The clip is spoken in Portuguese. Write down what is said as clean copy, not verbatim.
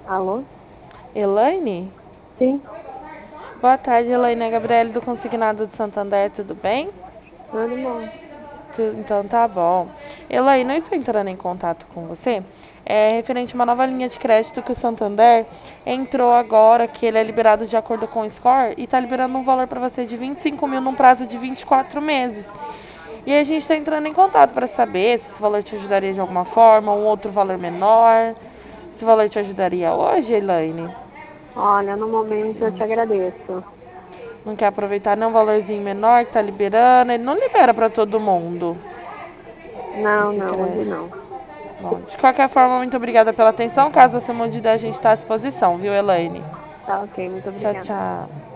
Alô? Elaine? Sim, Boa tarde, Elaine. É a Gabriele do Consignado de Santander, tudo bem? tudo bom. Então tá bom. Elaine, eu estou entrando em contato com você. Referente a uma nova linha de crédito que o Santander entrou agora, que ele é liberado de acordo com o score e está liberando um valor para você de 25 mil num prazo de 24 meses. E a gente está entrando em contato para saber se esse valor te ajudaria de alguma forma, um outro valor menor. Esse valor te ajudaria hoje, Elaine? Olha, no momento eu te agradeço. Não quer aproveitar nem um valorzinho menor que tá liberando? Ele não libera para todo mundo Não, esse não, hoje crédito. não. Bom, de qualquer forma, muito obrigada pela atenção. Caso você mude de ideia, a gente está à disposição, viu, Elaine? Tá ok, muito Tchau, obrigada. tchau.